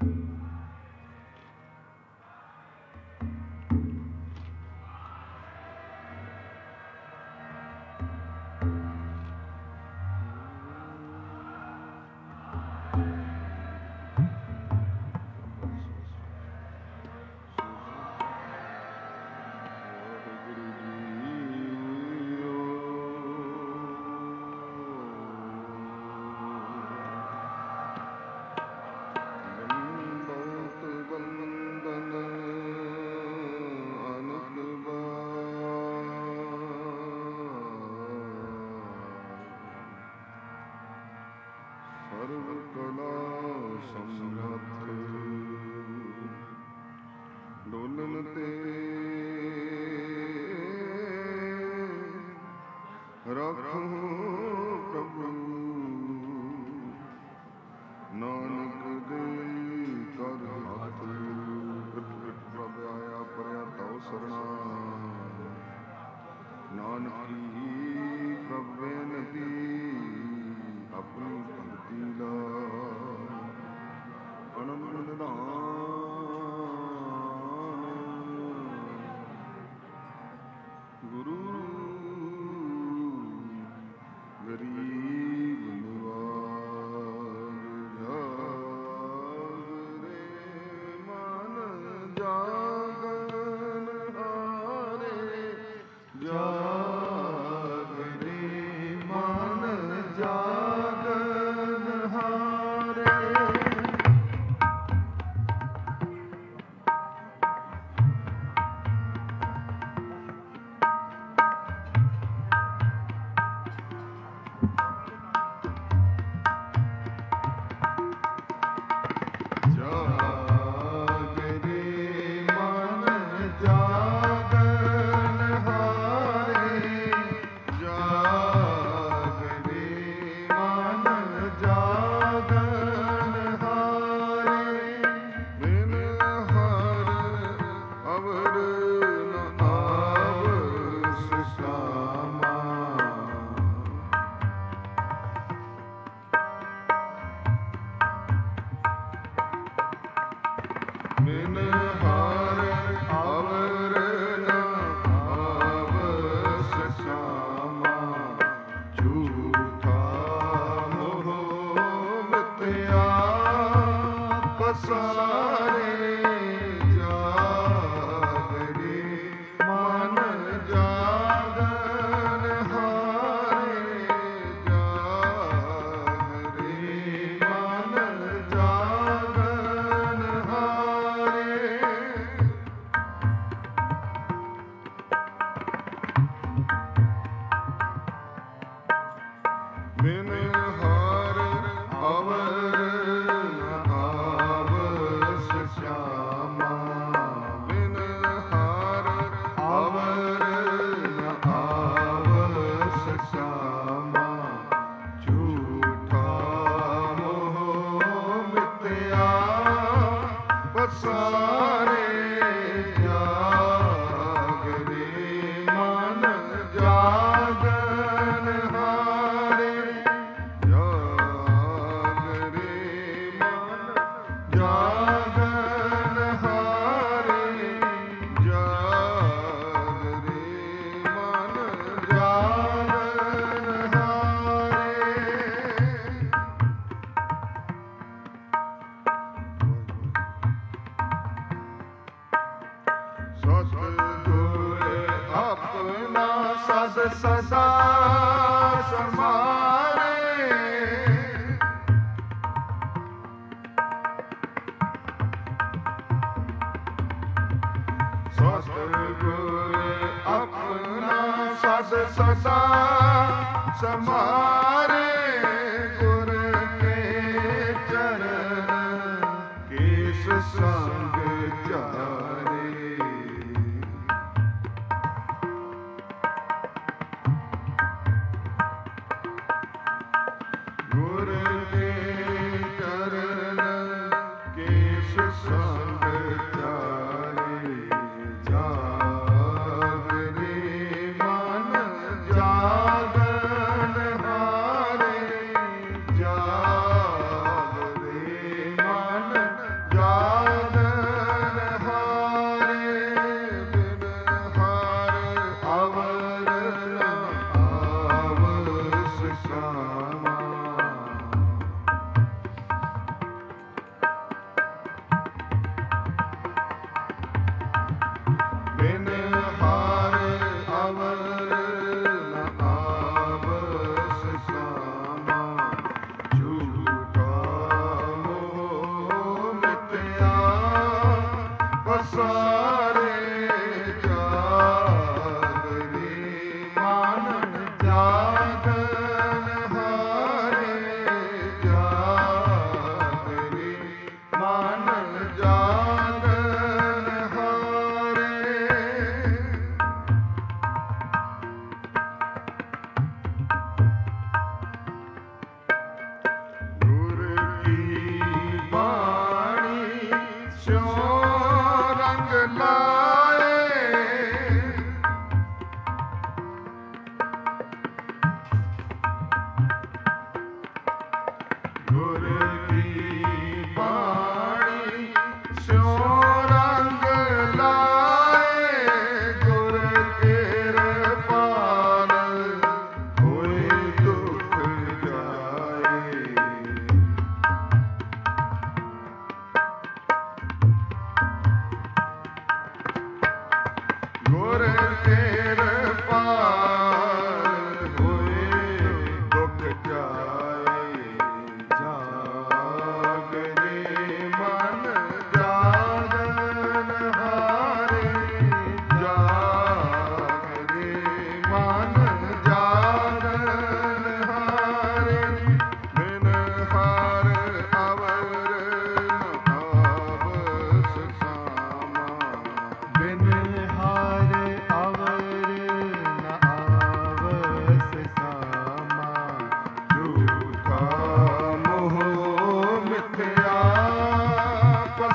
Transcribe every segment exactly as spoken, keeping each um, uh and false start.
ਜਾ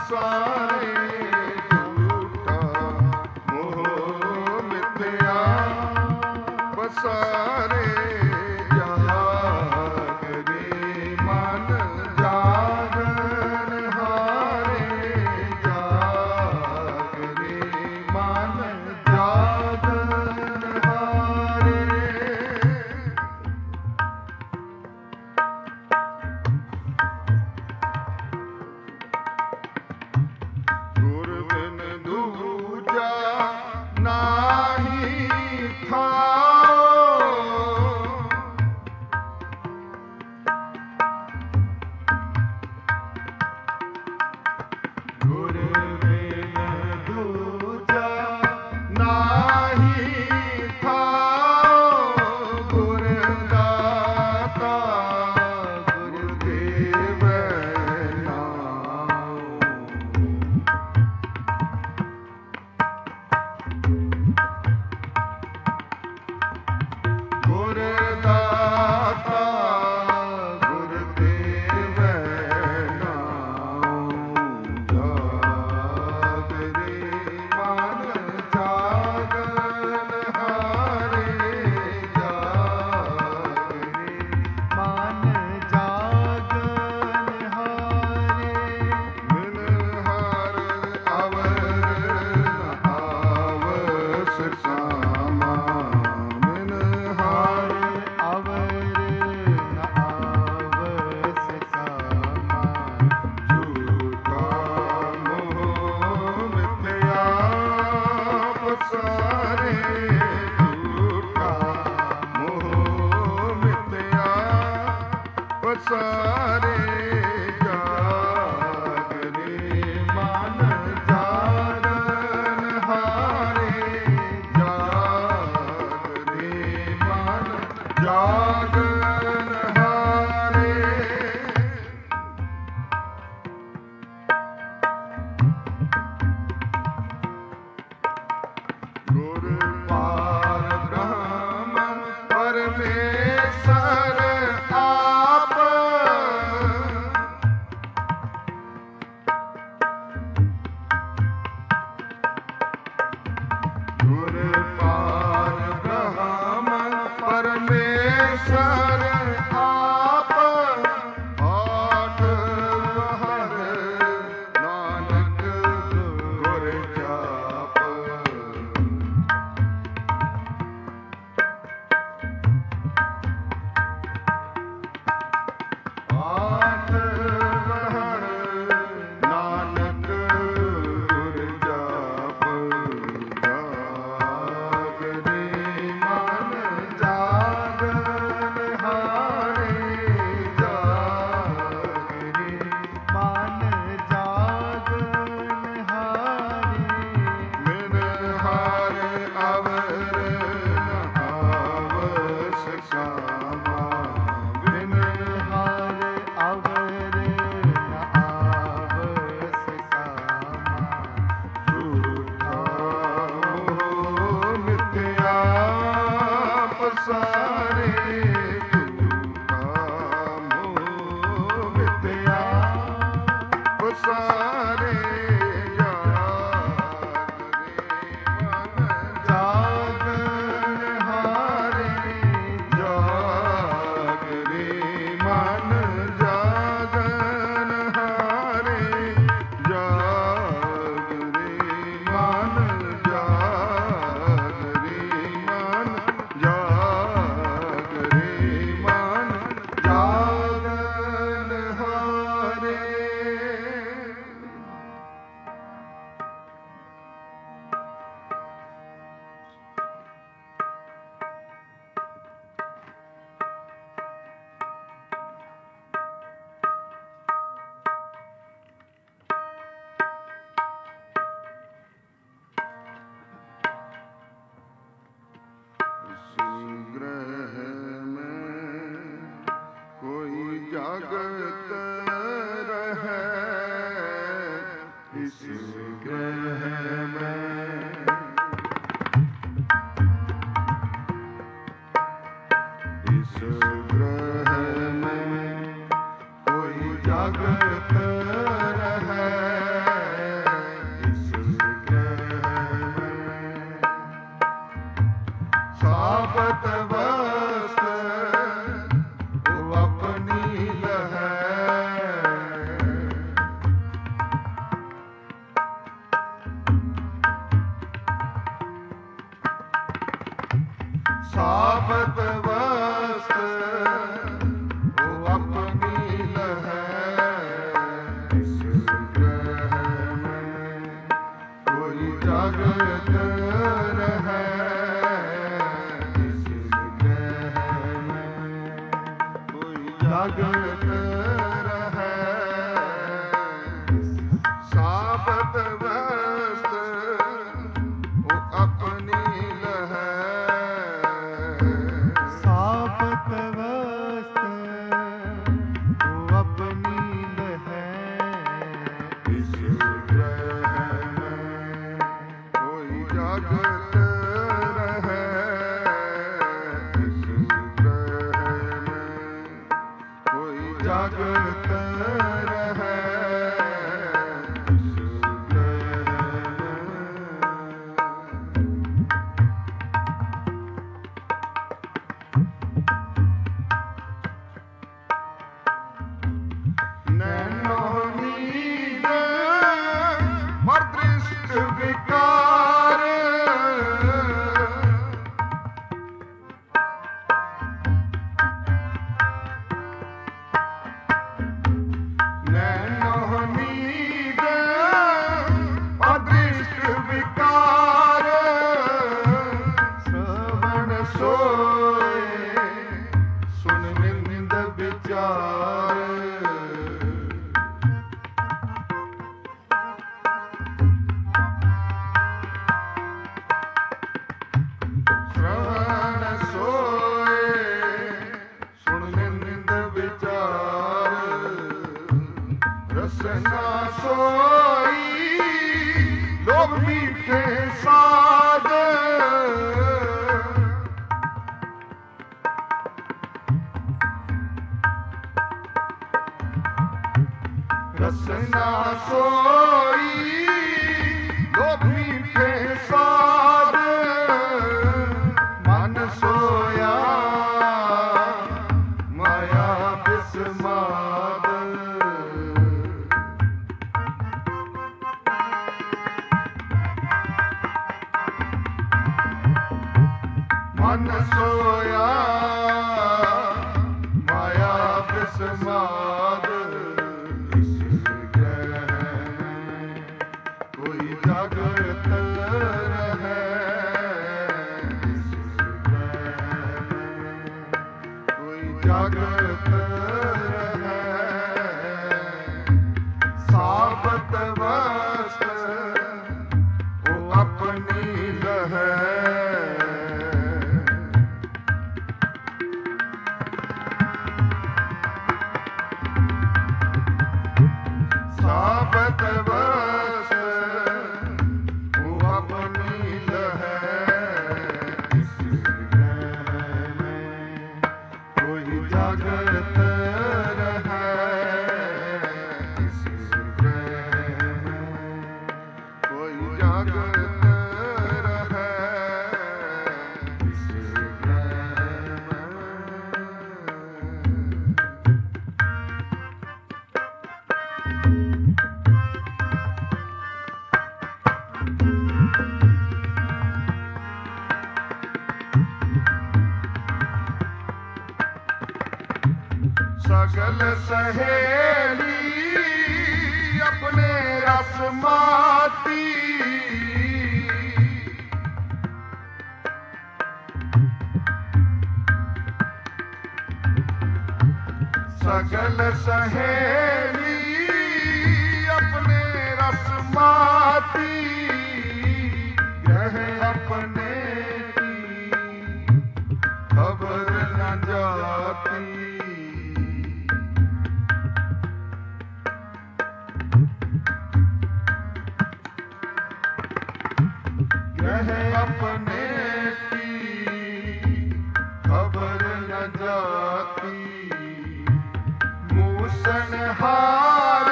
ਪਸਾਰੇ ਝੂਠਾ ਮੋਹ ਮਿਥਿਆ ਪਸਾਰੇ ਜਾਗਰੇ ਮਨ ਜਾਗਣ ਹਾਰੇ ਜਾਗਰੇ ਮਨ ਜਾਗਣ ਹਾਰੇ ਗੁਰ ਬਿਨ ਦੂਜਾ ਨਾਹੀ ਥਾਓ ਗੁਰ ਬਿਨ ਦੂਜਾ ਨਾਹੀ ਥਾਓ ਗੁਰ ਦਾਤਾ ਗੁਰ ਦੇਵੈ ਨਾਉ ਗੁਰ ਦਾਤਾ ਗੁਰ ਦੇਵੈ ਨਾਉ ਜਾਗਰੇ ਮਨ ਜਾਗਣ ਹਾਰੇ ਜਾਗਰੇ ਮਨ ਜਾਗਣ ਹਾਰੇ ਮਿਲ ਹਰ ਅਵਰ ਆਵਸ ਸਾਮਾ ਮਿਲ ਹਰ ਅਵਰ ਨ ਆਵਸ ਸਾਮਾ ਝੂਠਾ ਮੋਹ ਮਿਥਿਆ ਪਸਾਰੇ ਝੂਠਾ ਮੋਹ ਮਿਥਿਆ ਪਸਾਰੇ ਜਾਗਰੇ ਮਨ ਜਾਗਣ ਹਾਰੇ ਜਾਗਰੇ ਮਨ ਜਾਗਣ ਹਾਰੇ ਗੁਰ ਪਾਰ ਬ੍ਰਹਮ ਪਰਮੇਸ਼ਰ ਆਪ ਗੁਰ ਪਾਰ ਬ੍ਰਹਮ ਪਰਮੇਸ਼ਰ ਆਪ ਆਠ ਹਰ ਨਾਨਕ ਗੁਰ ਜਾਪ ਆਠ ਹਰ ਨਾਨਕ ਗੁਰ ਜਾਪ ਜਾਗਰੇ ਮਨ ਜਾਗਣ ਹਾਰੇ ਜਾਗਰੇ ਮਨ ਜਾਗਣ ਹਾਰੇ ਮਿਲ ਹਰ ਅਵਰ ਆਵਸ ਸਾਮਾ ਬਿਨ ਹਰ ਅਵਰ ਨ ਆਵਸ ਸਾਮਾ ਝੂਠਾ ਮੋਹ ਮਿਥਿਆ ਪਸਾਰੇ ਝੂਠਾ ਮੋਹ ਮਿਥਿਆ ਪਸਾਰੇ ਜਾਗਰੇ ਮਨ ਜਾਗਣ ਹਾਰੇ ਜਾਗਰੇ ਮਨ ਜਾਗਣ ਹਾਰੇ ਜਾਗਰੇ ਮਨ ਜਾਗਰੇ ਮਨ ਜਾਗਰੇ ਮਨ ਜਾਗਣ ਹਾਰੇ ग्रह में कोई जागत रहे, इस ग्रह में इस ग्रह में कोई जागत रहे। ਸਾਬਤ ਵਸਤ ਉਹ ਆਪਣੀ ਲਹੈ। ਸਾਬਤ ਵਸਤ ਉਹ ਆਪਣੀ ਲਹੈ। ਇਸ ਗ੍ਰਹਿ ਮੈਂ ਕੋਈ ਜਗਤ ਰਹੈ। ਇਸ ਗ੍ਰਹਿ ਮੈਂ ਕੋਈ ਜਗਤ ਰਹੈ। ਸਾਬਤ ਵਸਤ ਉਹ ਆਪਣੀ ਲਹੈ। ਸਾਬਤ ਵਸਤ ਉਹ ਆਪਣੀ ਲਹੈ। ਇਸ ਗ੍ਰਹਿ ਮੈਂ ਕੋਈ ਜਗਤ ਰਹੈ। ਇਸ ਗ੍ਰਹਿ ਮੈਂ ਕੋਈ ਜਗਤ ਰਹੈ। ਇਸ ਗ੍ਰਹਿ ਨੈਣੋ ਨੀਂਦ ਮਰ ਦ੍ਰਿਸ਼ਟ ਵਿਕਾਰ। ਨੈਣੋ ਨੀਂਦ ਮਰ ਦ੍ਰਿਸ਼ਟ ਵਿਕਾਰ। ਸ਼ਰਵਣ ਸੋਏ ਸੁਨ ਨਿੰਦ ਵਿਚਾਰ। ਸ਼ਰਵਣ ਸੋਏ ਸੁਣ ਨਿੰਦ ਵਿਚਾਰ। ਰਸਨਾ ਸੋਈ ਲੋਭ ਮੀਠੇ ਸਾਧ। ਰਸਨਾ ਸੋਈ ਲੋਭ ਮੀਠੇ ਸਾਧ। ਮਨ ਸੋਇਆ ਮਾਇਆ ਬਿਸਮਾਦ। ਮਨ ਸੋਇਆ ਮਾਇਆ ਬਿਸਮਾਦ। ਇਸ ਗ੍ਰਹਿ ਮੈਂ ਕੋਈ ਜਗਤ ਰਹੈ। ਇਸ ਗ੍ਰਹਿ ਮੈਂ ਕੋਈ ਜਗਤ ਰਹੈ। ਸਾਬਤ ਵਸਤ ਉਹ ਆਪਣੀ ਲਹੈ। ਸਾਬਤ ਵਸਤ ਉਹ ਆਪਣੀ ਲਹੈ। ਇਸ ਗ੍ਰਹਿ ਮੈਂ ਕੋਈ ਜਗਤ ਰਹੈ। ਇਸ ਗ੍ਰਹਿ ਮੈਂ ਕੋਈ ਜਗਤ ਰਹੈ। ਇਸ ਗ੍ਰਹਿ ਮੈਂ ਸਗਲ ਸਹੇਲੀ ਆਪਣੇ ਰਸ ਮਾਤੀ। ਸਗਲ ਸਹੇਲੀ ਆਪਣੇ ਰਸ ਮਾਤੀ। ਗ੍ਰਹਿ ਆਪਣੇ ਕੀ ਖਬਰ ਨ ਜਾਤੀ। ਗ੍ਰਹਿ ਆਪਣੇ ਕੀ ਖਬਰ ਨ ਜਾਤੀ। ਮੂਸਨ ਹਾਰ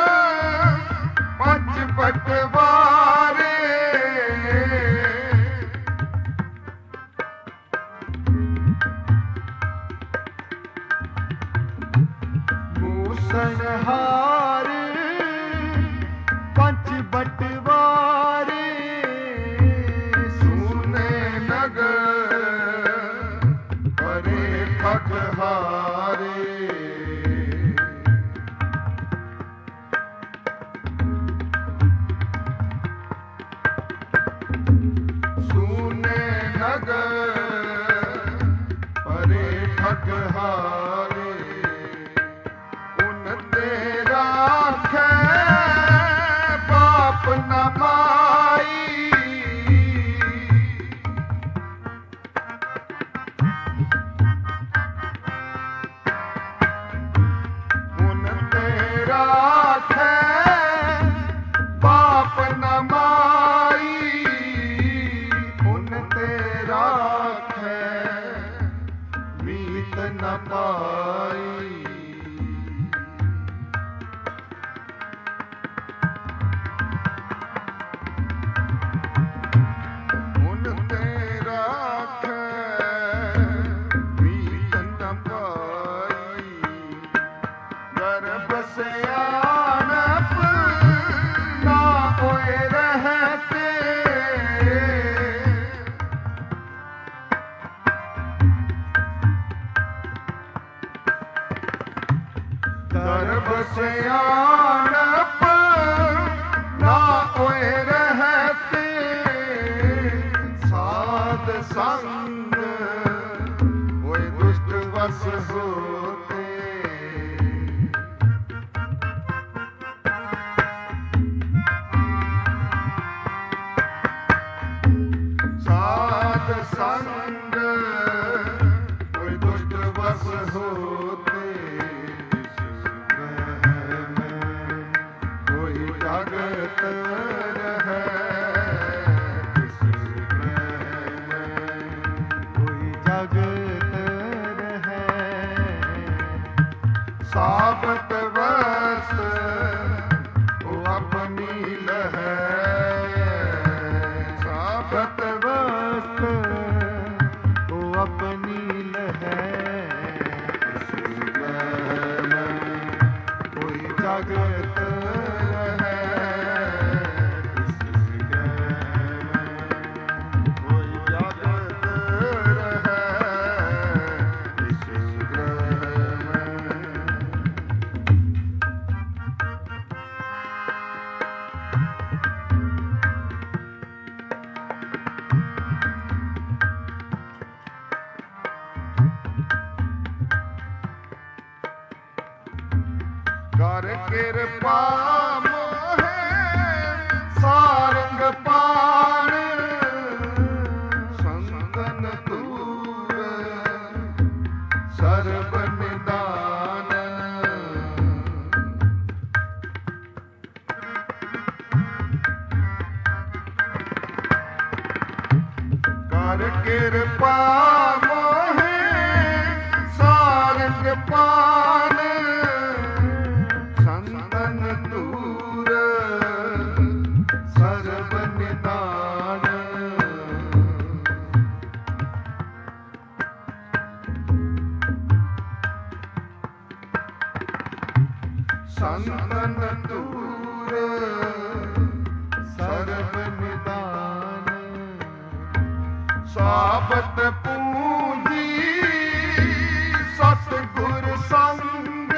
ਪੰਜ ਪਟਵਾਰੇ। ਜਗਤ ਰਹੈ ਤਿਸ ਗ੍ਰਹਿ ਮੈਂ। ਕੋਈ ਜਗਤ ਰਹੈ ਸਾਬਤ ਵਸਤ ਉਹ ਆਪਣੀ ਲਹੈ। ਸਾਬਤ ਵਸਤ ਉਹ ਆਪਣੀ ਲਹੈ ਤਿਸ ਗ੍ਰਹਿ ਮੈਂ। ਕੋਈ ਜਗਤ ਰਹੈ ਤਿਸ ਗ੍ਰਹਿ ਮੈਂ। ਕੋਈ ਜਗਤ ਰਹੈ ਤਿਸ ਗ੍ਰਹਿ ਮੈਂ। ਕਰ ਕਿਰਪਾ ਮੋਹੇ ਸਾਰੰਗ ਪਾਣ ਸੰਤਨ ਤੂਰ ਸਰਬ ਨਿਦਾਨ। ਕਰ ਕਿਰਪਾ ਮੋਹੇ ਸਾਰੰਗ ਪਾਣ ਸੰਤਨ ਤੂਰ ਸਰਬ ਨਿਦਾਨ। ਸੰਤਨ ਤੂਰ ਸਰਬ ਨਿਦਾਨ। ਸਾਬਤ ਪੂਜੀ ਸਤਿਗੁਰ ਸੰਗ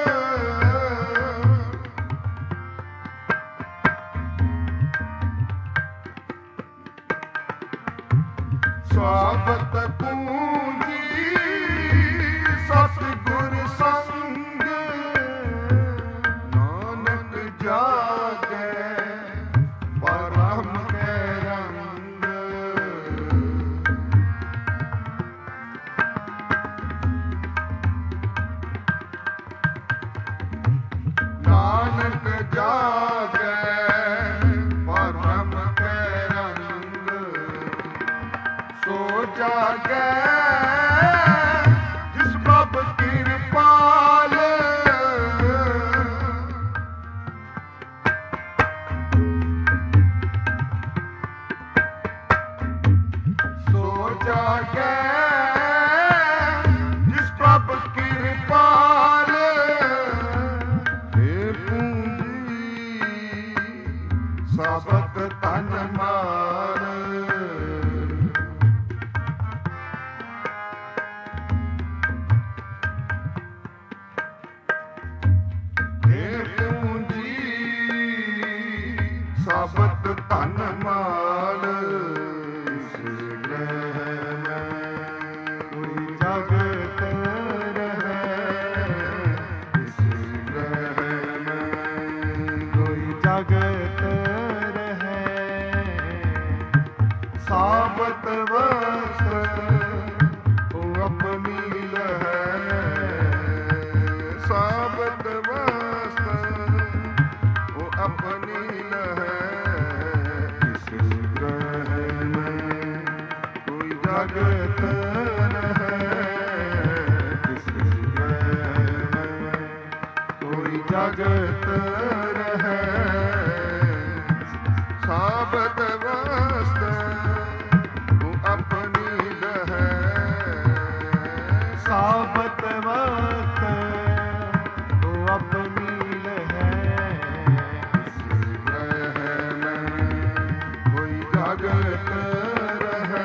ਸਾਬਤ ਪੂਜੀ ਸਤਿਗੁਰ ਸੰਗ ਨਾਨਕ ਜਾਗੈ ਪਰਮ ਕੈ ਰੰਗ। ਨਾਨਕ ਜਾਗੈ ਪਰਮ ਕੈ ਰੰਗ। ਸੋ ਜਾਗੈ ਜਿਸ ਪ੍ਰਭ ਕਿਰਪਾਲ। ਸੋ ਜਾਗੈ ਜਿਸ ਪ੍ਰਭ ਕਿਰਪਾਲ। ਏ ਪੂੰਜੀ ਸਾਬਤ ਤਨ ਮਾਰ। ਏ ਪੂੰਜੀ ਸਾਬਤ ਤਨ ਮਾਲ। ਤਿਸ ਗ੍ਰਹਿ ਮੈਂ। ਕੋਈ ਜਗਤ ਰਹੈ ਤਿਸ ਗ੍ਰਹਿ ਮੈਂ। ਕੋਈ ਜਗਤ ਰਹੈ ਸਾਬਤ ਵਸਤ ਉਹ ਆਪਣੀ ਲਹੈ। ਸਾਬਤ ਵਸਤ ਉਹ ਆਪਣੀ ਲਹੈ। ਤਿਸ ਗ੍ਰਹਿ ਮੈਂ। ਕੋਈ ਜਗਤ ਰਹੈ ਤਿਸ ਗ੍ਰਹਿ ਮੈਂ। ਕੋਈ ਜਗਤ ਰਹੈ ਸਾਬਤ ਵਸਤ ਉਹ ਆਪਣੀ ਲਹੈ। ਸਾਬਤ ਵਸਤ ਉਹ ਆਪਣੀ ਲਹੈ ਤਿਸ ਗ੍ਰਹਿ ਮੈਂ। ਕੋਈ ਜਗਤ ਰਹੈ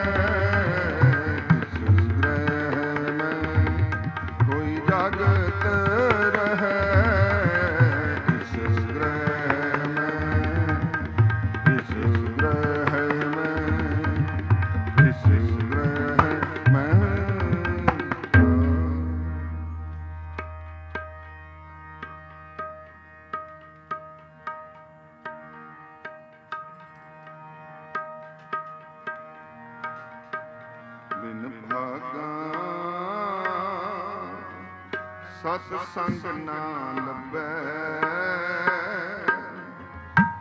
ਤਿਸ ਗ੍ਰਹਿ ਮੈਂ। ਕੋਈ ਜਗਤ ਰਹੈ ਤਿਸ ਗ੍ਰਹਿ ਮੈਂ। ਤਿਸ ਗ੍ਰਹਿ ਮੈਂ। ਤਿਸ ਗ੍ਰਹਿ ਮੈਂ। ਬਿਨ ਭਾਗਾ ਸਤ ਸੰਗ ਨਾ ਲੱਭੈ।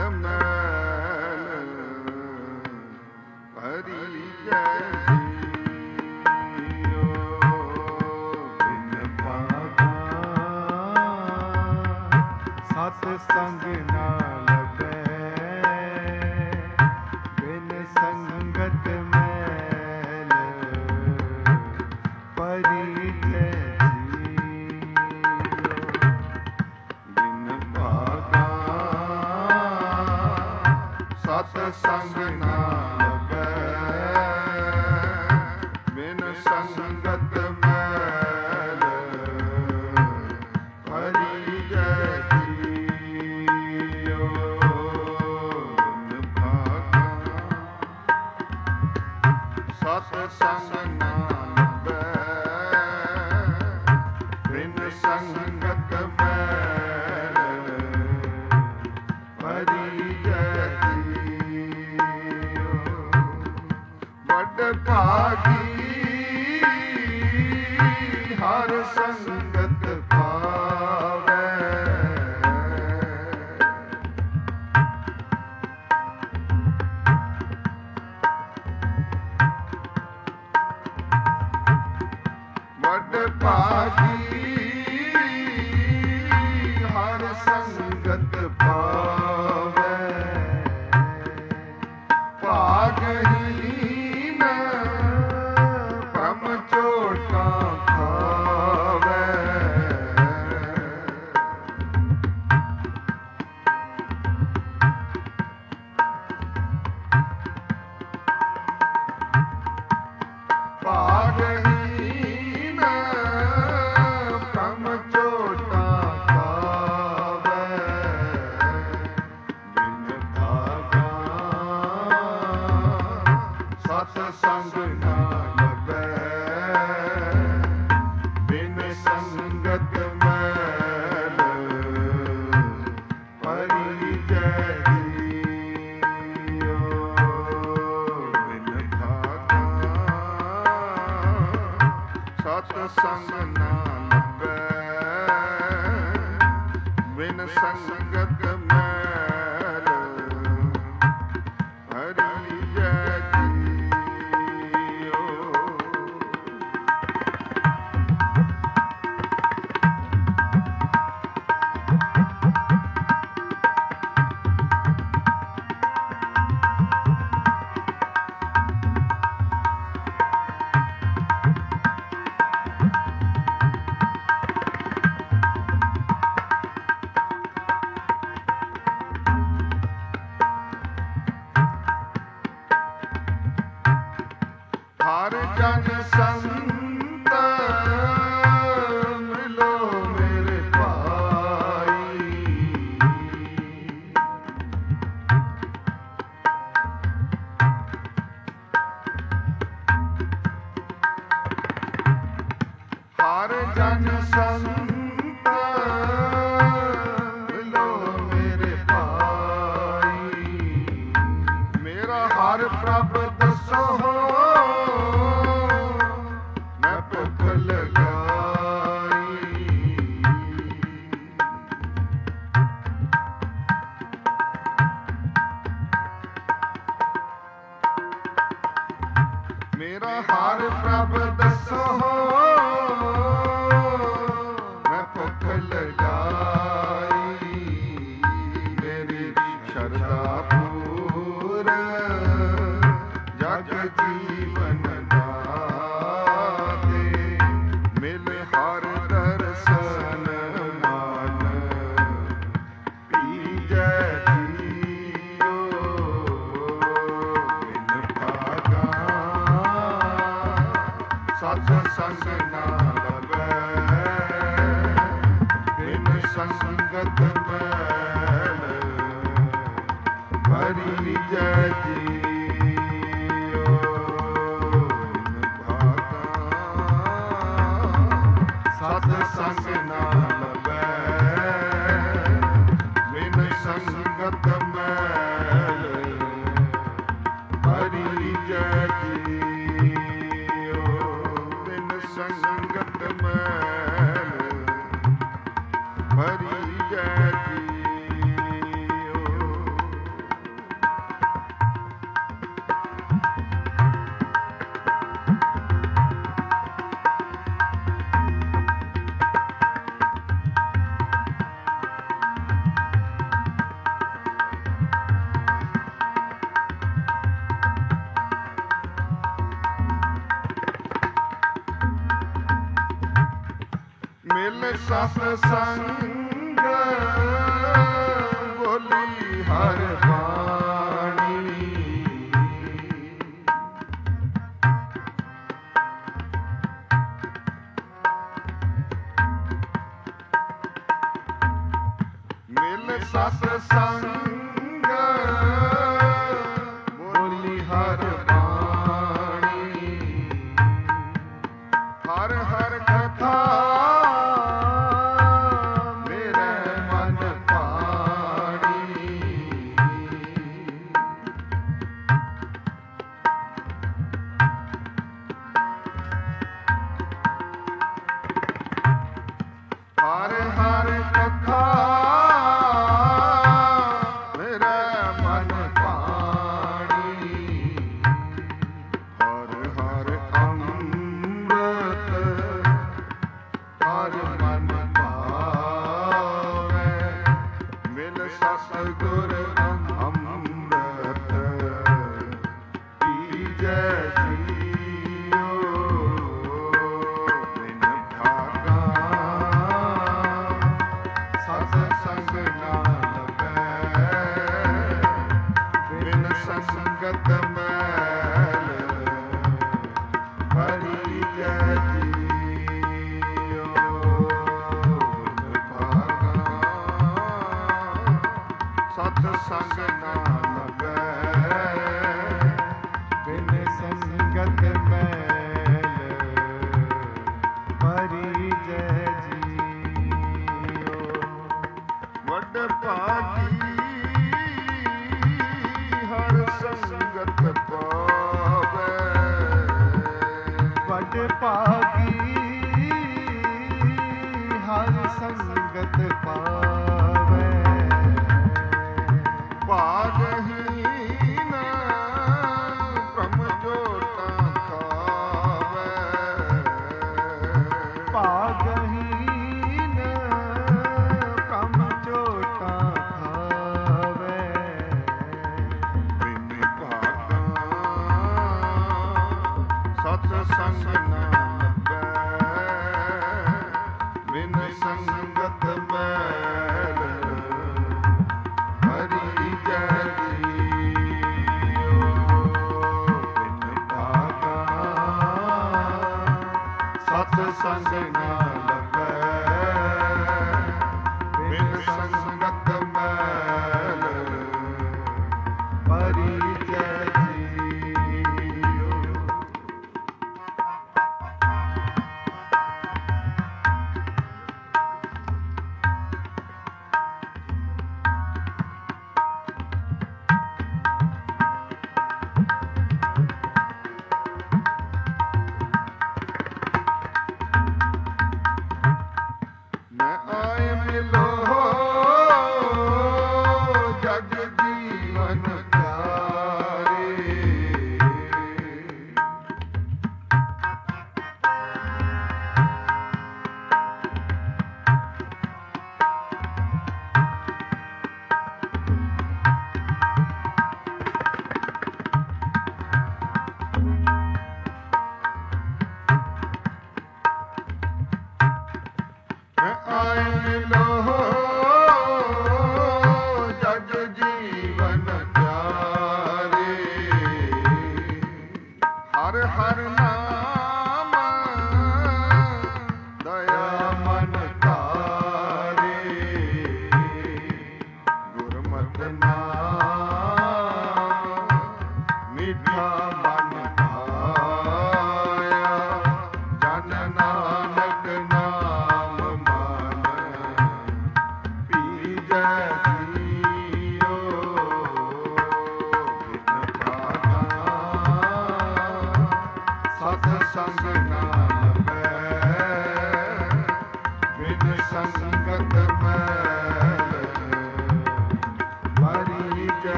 ਮੈਲ ਹਰੀ ਜੈ ਜੀਓ ਬਿਨ ਭਾਗਾ ਸਤ ਸੰਗ ਨਾ ਲਭੈ ਬਿਨ ਸੰਗਤ ਮੈਲ ਪਰੀ ਜੈ ਬਿਨ ਭਾਗਾ ਸਤ ਸੰਗ ਨਾ ਲਭੈ ਬਿਨ ਸੰਗਤ ਮੈਲ ਹਰੀ ਜੈ ਜੀਓ ਬਿਨ ਭਾਗਾ ਸਤ ਸੰਗ ਨਾ ਲਭੈ ਬਿਨ ਸੰਗਤ ਮੈਲ ਹਰੀ ਜੈ ਜੀਓ ਵੱਡ ਭਾਗੀ ਹਰ ਸੰਗਤ ਪਾਵੈ ਵੱਡ ਭਾਗੀ ਹਰ ਸੰਗਤ ਪਾਵੈ ਭਾਗਹੀਨ ਭ੍ਰਮ ਝੋਟਾ ਖਾਵੈ ਭਾਗਹੀਨ ਭ੍ਰਮ ਝੋਟਾ ਖਾਵੈ ਬਿਨ ਭਾਗਾ ਸਤ ਸੰਗ ਨਾ ਲਭੈ ਬਿਨ ਸੰਗਤ ਮੈਲ ਹਰੀ ਜੈ ਜੀਓ ਬਿਨ ਭਾਗਾ ਸਤ ਸੰਗ ਨਾ ਲਭੈ ਬਿਨ ਸੰਗਤ ਮੈਲ ਹਰੀ ਜੈ ਜੀਓ ਹਰ ਜਨ ਸੰਤ ਮਿਲੋ ਮੇਰੇ ਭਾਈ ਹਰ ਜਨ ਸੰਤ ਮਿਲੋ ਮੇਰੇ ਭਾਈ ਮੇਰਾ ਹਰ ਪ੍ਰਭ ਦਸੋ ਮੈਂ ਭੁੱਖ ਲਗਾਈ ਮੇਰਾ ਹਰ ਪ੍ਰਭ ਦਸੋ ਮੈਂ ਭੁੱਖ ਲਗਾਈ ਮੇਰੀ ਸ਼ਰਧਾ ਪੂਰ ਜਗ ਜੀਵਨ ਦਾਤੇ ਮਿਲ ਹਰ ਦਰਸ਼ਨ ਮਾਨ ਪੀਜੈ ਜੀਓ ਬਿਨ ਭਾਗਾ ਸਤ ਸੰਗ ਨਾ ਲਭੈ ਬਿਨ ਸੰਗਤ ਮੈਲ ਹਰੀ ਜੈ ਜੀਓ ਬਿਨ ਭਾਗਾ ਸਤ ਸੰਗ ਨਾ ਲਭੈ ਬਿਨ ਸੰਗਤ ਮੈਲ ਹਰੀ ਜੈ ਜੀਓ ਬਿਨ ਸੰਗਤ ਮੈਲ ਹਰੀ ਜੈ ਜੀਓ ਸਤ ਸੰਗ ਬੋਲੀ ਹਰ ਬਾਣੀ। ਮਿਲ ਸਤ ਸੰਗ ਬੋਲੀ ਹਰ ਬਾਣੀ। ਹਰ ਹਰ ਕਥਾ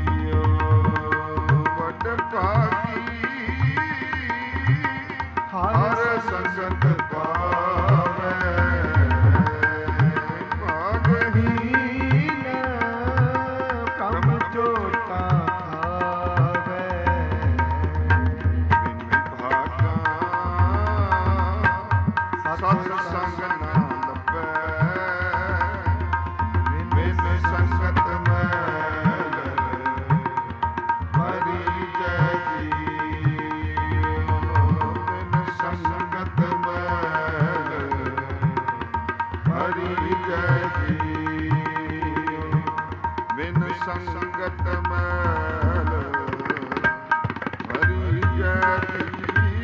ਹਰ ਸਤ ਸੰਗ ਨਾ ਲੱਭੈ ਬਿਨ ਸੰਗਤ ਮੈਲ ਹਰੀ ਜੈ ਜੀਉ ਬਿਨ ਸੰਗਤ ਮੈਲ ਹਰੀ ਜੈ ਜੀਉ ਬਿਨ ਸੰਗਤ ਮੈਲ ਹਰੀ ਜੈ ਜੀਉ।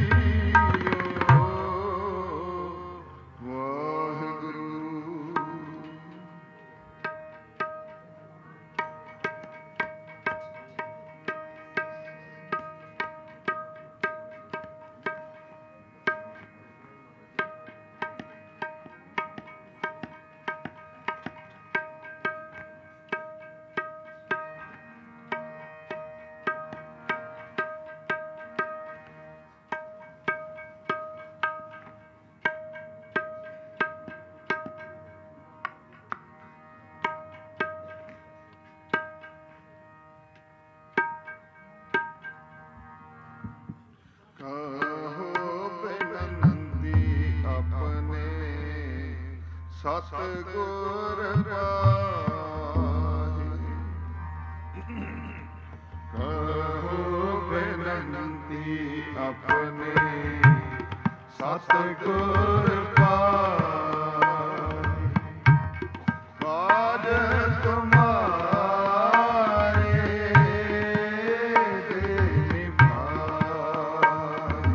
ਸਤਿਗੁਰ ਪਾਹੀ ਕਹੋ ਬੇਨੰਤੀ ਆਪਣੇ ਸਤਿਗੁਰ ਪਾਹੀ ਕਾਜ ਤੁਮਾਰੇ ਦੇ ਨਿਭਾਏ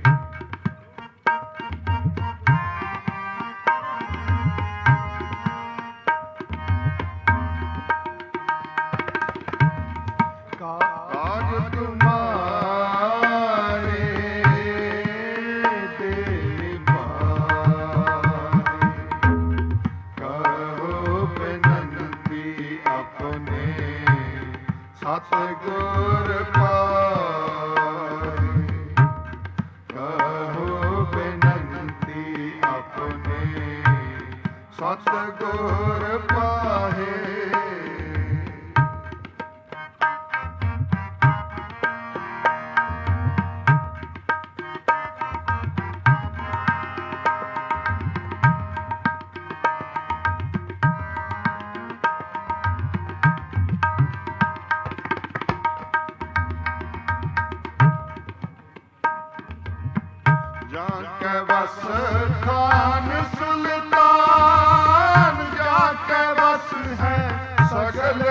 ਸਤਿਗੁਰ ਪਾਹੀ ਕਹੋ ਬੇਨੰਤੀ ਆਪਣੇ ਸਤਿਗੁਰ ਪਾਹੀ ਜਾ ਕੇ ਬਸ ਖਾਨ ਸੁਲਤਾਨ ਜਾ ਕੇ ਬਸ ਹੈ ਸਗਲ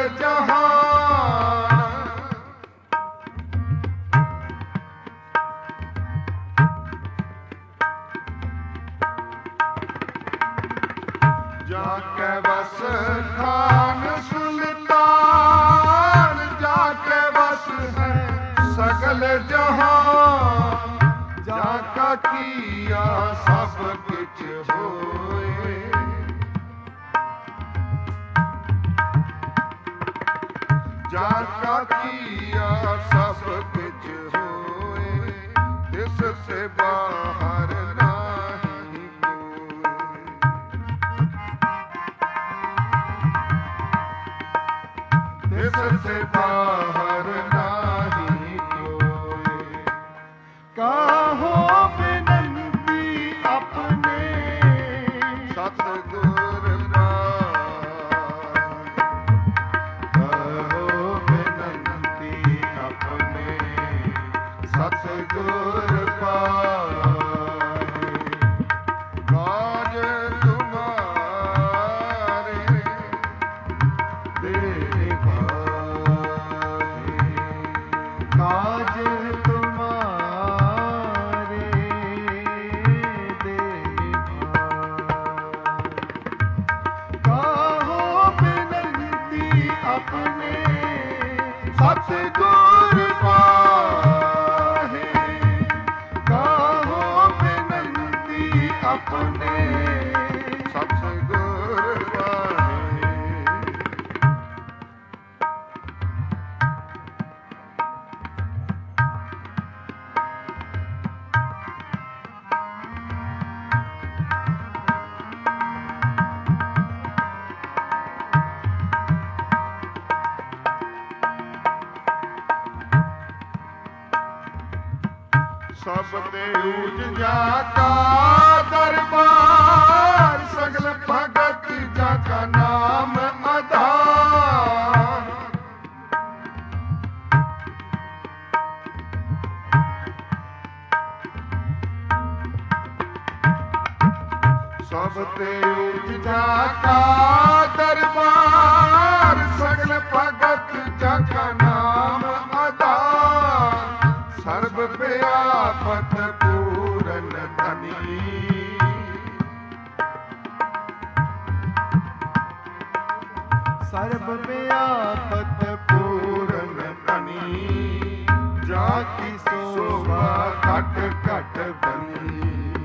ਜਹਾਨ ਜਾ ਕੇ ਬਸ ਖਾਨ ਸੁਲਤਾਨ ਜਾ ਕੇ ਬਸ ਹੈ ਸਗਲ ਜਹਾਨ ਜਾ ਕਾ ਕੀਆ ਸਭ ਕੁਛ ਹੋਏ ਜਾ ਕਾ ਕੀਆ ਸਭ ਕੁਛ ਹੋਏ ਇਸ ਸੇ ਬਾਹਰ ਨਹੀਂ ਕੋਈ ਇਸ ਸੇ ਬਾਹਰ ਨਹੀਂ ਕੋਈ ਕਾਹੋ ਬੇਨੰਤੀ ਆਪਣੇ ਸਤਿਗੁਰ ਪਾਹੀ ਕਹੋ ਬੇਨੰਤੀ ਆਪਣੇ ਸਤਿਗੁਰ ਪਾਹੀ ਕਾਜ ਤੁਮਾਰੇ ਦੇ ਨਿਭਾਏ ਕਾਜ ਸਤਿਗੁਰ ਪਾਹੀ ਕਹੋ ਬੇਨੰਤੀ ਆਪਣੇ ਸਤਿਗੁਰ ਪਾਹੀ ਸਭ ਤੇ ਉਜਜਾ ਕਾ ਦਰਬਾਰ ਸਭ ਤੇ ਉਜਾ ਕਾ ਦਰਬਾਰ, ਸਗਲ ਭਗਤ ਜਗਾ ਨਾਮ ਆਧਾਰ, ਸਰਬ ਵਿਆਪਤ ਪੂਰਨ ਧਨੀ। ਸਰਬ ਵਿਆਪਤ ਪੂਰਨ ਧਨੀ, ਜਾ ਕੀ ਸੋਭਾ ਘਟ ਘਟ ਬਨੀ।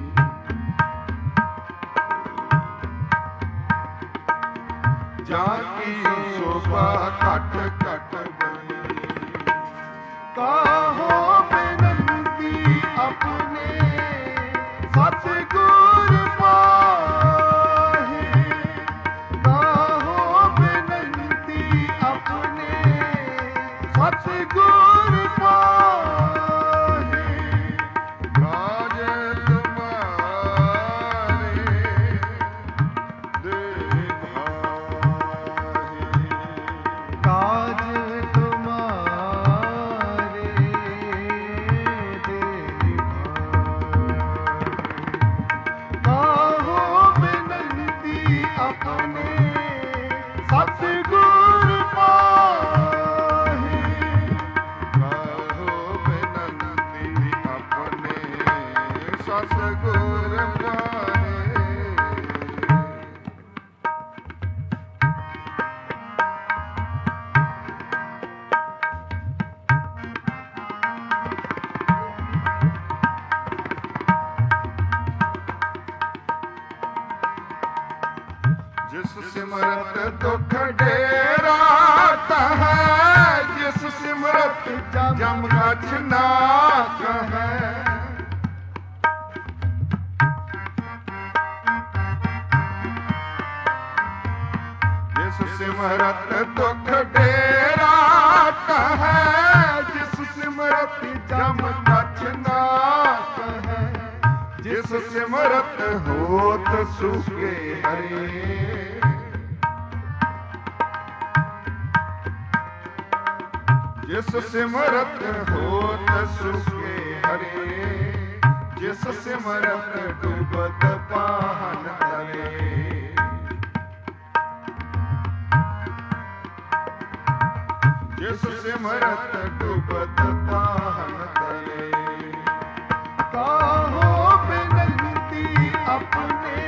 ਜਾ ਕੀ ਸੋਭਾ ਘਟ ਘਟ ਬਨੀ। ਕਾਹੋ ਬੇਨੰਤੀ ਆਪਣੇ ਸਤਿਗੁਰ ਪਾਹੇ, ਕਾਹੋ ਬੇਨੰਤੀ ਆਪਣੇ ਸਤਿਗੁਰ ਪਾਹੇ। ਕਾਜ ਤੁਮਾਰੇ ਦੇ ਭਾਏ, ਕਾਜ ਤੁਮਾਰੇ ਦੇ ਭਾਏ। ਕਾਹੋ ਬੇਨੰਤੀ ਆਪਣੇ ਸਤਿਗੁਰ ਪਾਹੇ, ਕਾਹੋ ਬੇਨੰਤੀ ਆਪਣੇ ਸਤਿਗੁਰ ਪਾਏ। ਜਿਸ ਸਿਮਰਤ ਦੁਖ ਡੇਰਾ ਕਹੈ, ਜਿਸ ਸਿਮਰਤ ਜਮ ਕਛ ਨਾ ਕਹੈ। ਜਿਸ ਸਿਮਰਤ ਦੁਖ ਡੇਰਾ ਕਹੈ, ਜਿਸ ਸਿਮਰਤ ਜਮ ਕਛ ਨਾ ਕਹੈ। ਜਿਸ ਸਿਮਰਤ ਹੋਤ ਸੁਖੇ ਹਰੇ, ਜਿਸ ਸਿਮਰਤ ਹੋਤ ਸੁਖੇ ਹਰੇ। ਜਿਸ ਸਿਮਰਤ ਡੁਬਤ ਪਾਹਨ ਤਰੇ, ਜਿਸ ਸਿਮਰਤ ਡੁਬਤ ਪਾਹਨ ਤਰੇ। ਕਾਹੋ ਬੇਨੰਤੀ ਆਪਣੇ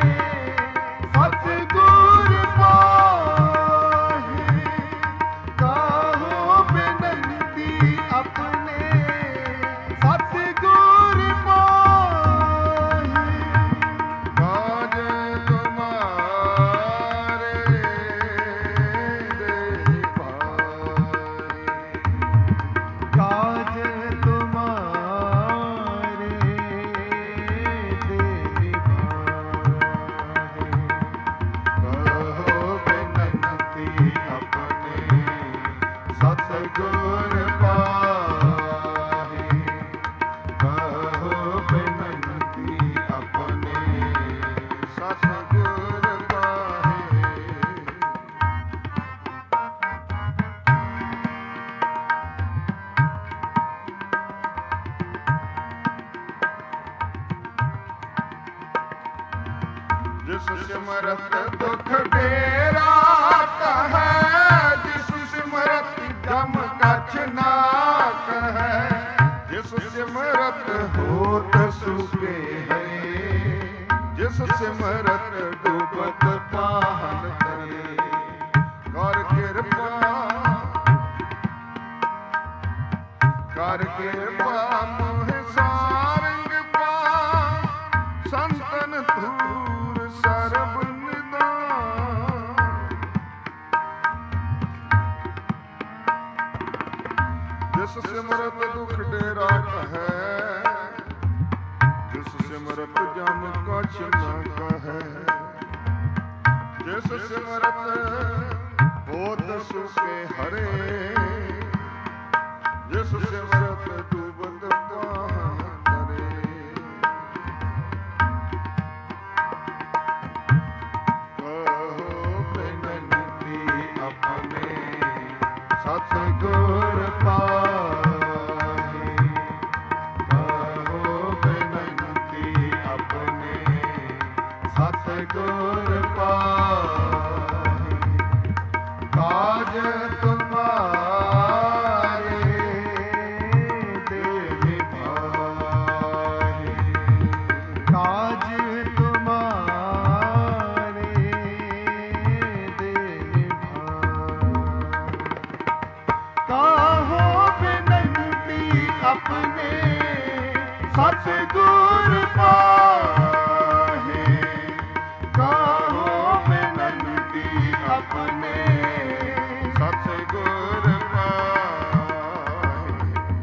ਸਤਿਗੁਰ ਪਾਹੇ, ਕਾਹੋ ਬੇਨੰਤੀ ਆਪਣੇ ਸਤਿਗੁਰ ਪਾਹੇ। ਕਾਜ ਤੁਮਾਰੇ ਦੇ ਭਾਏ, ਕਾਜ ਤੁਮਾਰੇ ਦੇ ਭਾਏ। ਕਹੋ ਬੇਨੰਤੀ ਆਪਣੇ ਸਤਿਗੁਰ ਪਾਹੇ, ਕਹੋ ਬੇਨੰਤੀ ਆਪਣੇ ਸਤਿਗੁਰ ਪਾਹੇ। ਜਿਸ ਸਿਮਰਤ ਦੁਖ ਡੇਰਾ ਕਹੈ, ਜਿਸ ਸਿਮਰਤ ਜਮ ਕਛ ਨਾ ਕਹੈ। ਜਿਸ ਸਿਮਰਤ ਹੋਤ ਸੁਖੇ ਹਰੇ, ਜਿਸ ਸਿਮਰਤ ਡੁਬਤ ਪਾਹਨ ਤਰੇ। ਕਰ ਕਿਰਪਾ ਕਰ ਕਿਰਪਾ ਮੋਹ ਸਾਰੰਗ ਪਾ, ਸੰਤਨ ਧੂਰ ਸਰਬ ਨਿਦਾਨ। ਜਿਸ ਸਿਮਰਤ ਦੁਖ ਡੇਰਾ ਕਹੈ, ਜਿਸ ਸਿਮਰਤ ਜਮ ਕਛ ਨ ਕਹੈ। ਜਿਸ ਸਿਮਰਤ ਹੋਤ ਸੁਖੇ ਹਰੇ, ਜਿਸ ਸਿਮਰਤ ਡੂਬਤ ਪਾਹਨ ਤਰੇ। ਕਹੋ ਬੇਨੰਤੀ ਆਪਣੇ ਸਤਿਗੁਰ ਪਾਹੇ, ਕਹੋ ਬੇਨੰਤੀ ਆਪਣੇ ਸਤਿਗੁਰ ਪਾਹੀ ਕਾਜ ਤੁਮਾਰੇ ਦੇ ਨਿਭਾਏ ਕਾਜ ਤੁਮਾਰੇ ਦੇ ਨਿਭਾਏ ਕਾਹੋ ਬਿਨੰਤੀ ਆਪਣੇ ਸਤਿਗੁਰ ਪਾਹੀ ਕਾਹੋ ਬਿਨੰਤੀ ਆਪਣੇ ਸਤਿਗੁਰ ਪਾਹੀ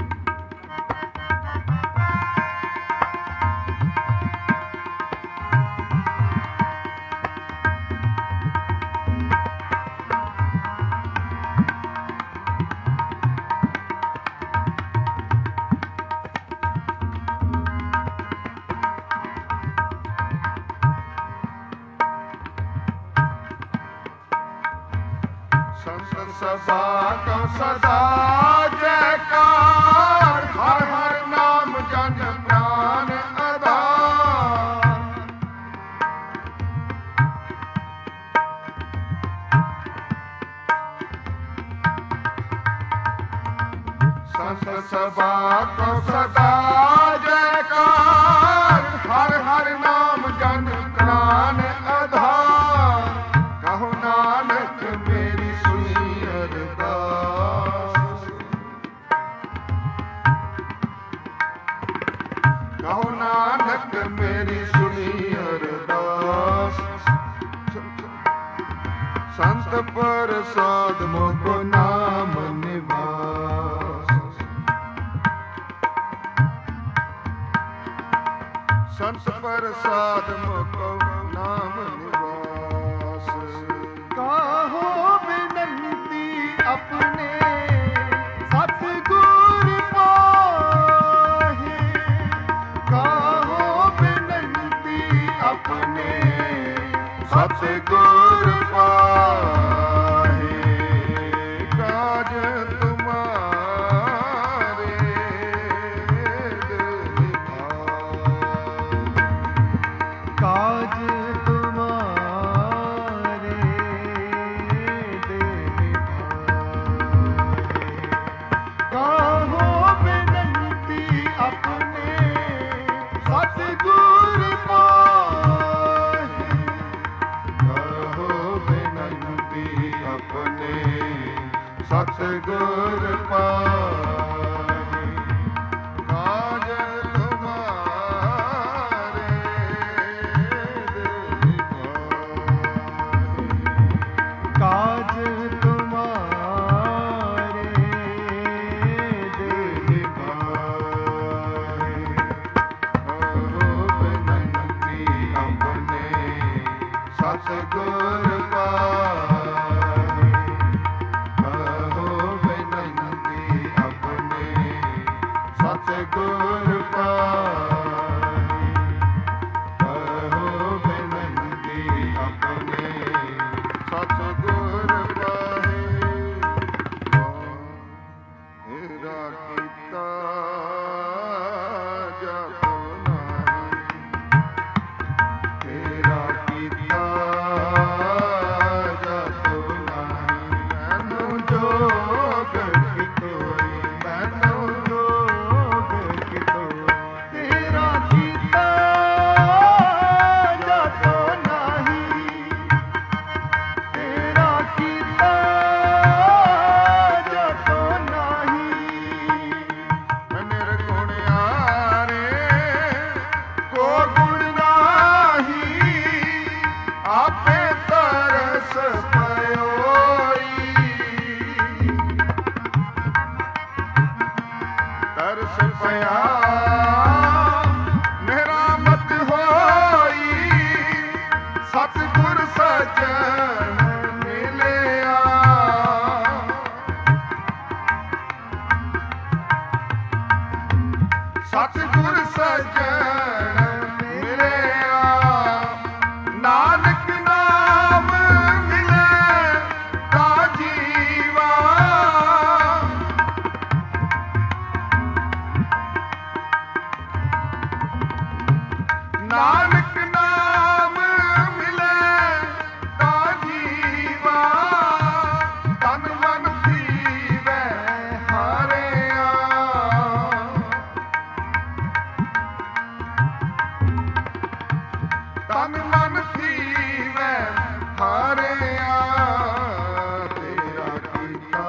ਸੰਤ ਸਭਾ ਕੋ ਸਦਾ ਜੈਕਾਰ ਹਰ ਹਰ ਨਾਮ ਜਨ ਪ੍ਰਾਨ ਆਧਾਰ ਸੰਤ ਸਭਾ ਕੋ ਸਦਾ ਜੈਕਾਰ ਹਰ ਹਰ ਨਾਮ ਜਨ ਪ੍ਰਾਨ ਆਧਾਰ ਕਹੋ ਨਾਨਕ ਮੇਰੀ ਸੁਣੀ ਅਰਦਾਸ ਕਹੋ ਨਾਨਕ ਮੇਰੀ ਸੁਣੀ ਅਰਦਾਸ ਸੰਤ ਪ੍ਰਸਾਦ ਮੋਕੋ ਨਾਮ ਨਿਵਾਸ ਸੰਤ ਪ੍ਰਸਾਦ ਮੋਕੋ ਨਾਮ ਨਿਵਾਸ ਕਾਹੋ ਬਿਨੰਤੀ ਆਪਣੇ ਸਤਿਗੁਰ ਪਾਹੀ ਕਾਹੋ ਬਿਨੰਤੀ ਆਪਣੇ ਸਤਿਗੁਰ ਪਾਹੀ ਕਾਜ ਤੁਮਾਰੇ ਕਾਜ ਤੁਮਾਰੇ ਦੇ ਕਾਹੋ ਬਿਨੰਤੀ ਆਪਣੇ ਸਤਿਗੁਰ ਪਾਹੀ ਕਾਹੋ ਬਿਨੰਤੀ ਆਪਣੇ ਸਤਿਗੁਰ ਪਾਹੀ ਕਾਜ ਤੁਮਾਰੇ ਕਾਜ ਤੁਮਾਰੇ ਦੇ ਨਿਭਾਏ ਕਾਹੋ ਬਿਨੰਤੀ ਆਪਣੇ ਸਤਿਗੁਰ ਪਾਹੀ ਕਾਹੋ ਬਿਨੰਤੀ ਆਪਣੇ ਸਤਿਗੁਰ ਪਾਹੀ ਕਾਹੋ ਬਿਨੰਤੀ ਆਪਣੇ ਸਤਿਗੁਰ ਪਾਹੀ ਮੇਰਾ ਕੀਤਾ ਜਪ ਨਾਹੀ ਤੇਰਾ ਕੀਤਾ ਜਪ ਨਾਹੀ ਮੈਨੂੰ ਜੋਗ ਕਿਤੋਈ ਮੈਨੂੰ ਜੋਗ ਕਿਤੋਈ ਤੇਰਾ ਕੀਤਾ ਜਪ ਨਾਹੀ ਤੇਰਾ ਕੀਤਾ ਜਪ ਨਾਹੀ ਨਿਰਗੁਣਿਆਰੇ ਕੋ ਗੁਣ ਨਾਹੀ ਆਪੇ ਤਰਸ ਪਇਓਈ ਤਰਸ ਪਿਆ ਨਿਰਾਮਤ ਹੋਈ ਸਤਿਗੁਰ ਸਜਣ ਮਿਲਿਆ ਸਤਿਗੁਰ ਸਜਣ ਮਿਲਿਆ ਨਾਨਕ ਨਾਮ ਮਿਲੇ ਤਾ ਜੀਵਾ ਨਾਨਕ ਨਾਮ ਥੀਵੈ ਹਾਰਿਆ ਤੇਰਾ ਕੀਤਾ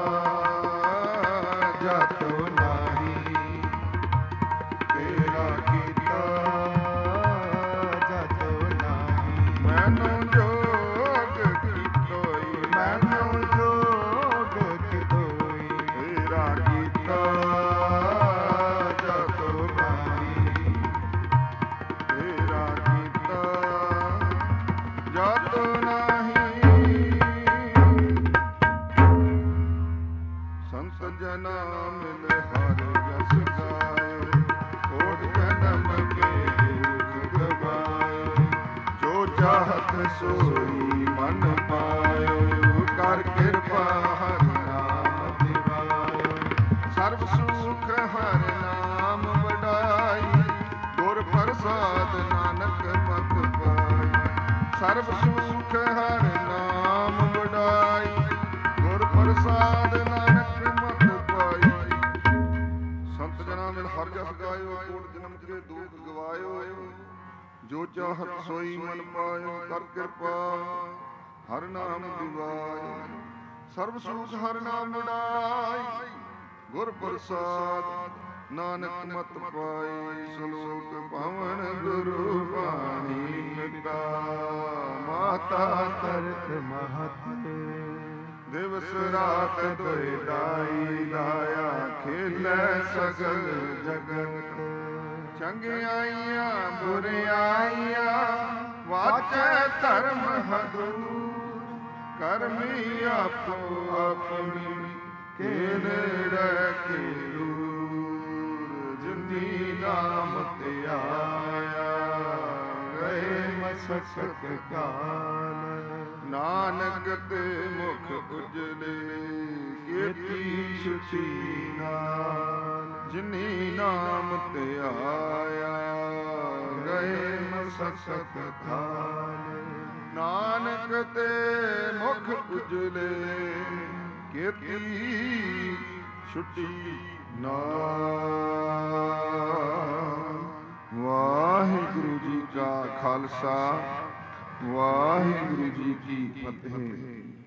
ਜਤੁ ਨਾਹੀ ਤੇਰਾ ਕੀਤਾ ਜਤੁ ਨਾਹੀ ਮੈਨੂੰ ਜੋਗ ਕੀਤੋਈ ਮੈਨੂੰ ਜੋਗ ਕੀਤੋਈ ਤੇਰਾ ਕੀਤਾ ਜਤੁ ਨਾਹੀ ਤੇਰਾ ਕੀਤਾ ਜਤੁ ਨਾਹੀ ਸੰਤ ਜਨਾ ਮਿਲ ਹਰ ਜਸ ਗਾਏ ਕੋਟ ਜਨਮ ਕੇ ਦੁਖ ਗਵਾਏ ਜੋ ਚਾਹਤ ਸੋਈ ਮਨ ਪਾਇਓ ਕਰ ਕਿਰਪਾ ਹਰ ਨਾਮ ਦਿਵਾਇਓ ਸਰਬ ਸੁਖ ਹਰ ਨਾਮ ਵਡਾਈ ਗੁਰ ਪ੍ਰਸਾਦ ਨਾਨਕ ਮਤ ਪਾਈ ਸਰਬ ਸੁਖ ਹਰ ਨਾਮ ਵਡਾਈ ਗੁਰ ਪ੍ਰਸਾਦ ਨਾਨਕ ਮਤ ਪਾਈ ਸੰਤ ਜਨਾਂ ਮਿਲ ਹਰ ਜਸ ਗਾਇਓ ਕੋਟ ਜਨਮ ਕੇ ਦੁਖ ਗਵਾਇਓ ਜੋ ਚਾਹਤ ਸੋਈ ਮਨ ਪਾਇਓ ਕਰ ਕਿਰਪਾ ਹਰ ਨਾਮ ਦਿਵਾਇਓ ਸਰਬ ਸੁਖ ਹਰ ਨਾਮ ਵਡਾਈ ਗੁਰ ਪ੍ਰਸਾਦ ਨਾਨਕ ਮਤ ਪਾਈ ਸਲੋਕ ਪਵਨ ਗੁਰੂ ਬਾਣੀ ਮਿਟਾ ਮਾਤਾ ਤਰਤ ਮਹਤ ਦਿਵਸ ਰਾਤ ਦੁਇ ਦਾਈ ਦਾਇਆ ਖੇਲੇ ਸਗਲ ਜਗਤ ਚੰਗਿਆਈਆਂ ਬੁਰਿਆਈਆਂ ਵਾਚੈ ਧਰਮ ਹਦੂਰ ਕਰਮੀ ਆਪੋ ਆਪਣੀ ਕਿਹੜੇ ਕੀ ਦੂਰ ਜਿਨੀ ਨਾਮ ਤੇ ਆਇਆ ਗਏ ਮਸਕਤ ਕਾਲ ਨਾਨਕ ਤੇ ਮੁਖ ਉਜਲੇ ਕੀਤੀ ਛੁਟੀ ਨਾਲ ਜਿਨੀ ਨਾਮ ਤੇ ਆਇਆ ਗਏ ਮਸਕਤ ਕਾਲ ਨਾਨਕ ਤੇ ਮੁਖ ਉਜਲੇ ਕੀਤੀ ਛੁੱਟੀ ਨਾਮ ਵਾਹਿਗੁਰੂ ਜੀ ਕਾ ਖਾਲਸਾ ਵਾਹਿਗੁਰੂ ਜੀ ਕੀ ਫਤਿਹ।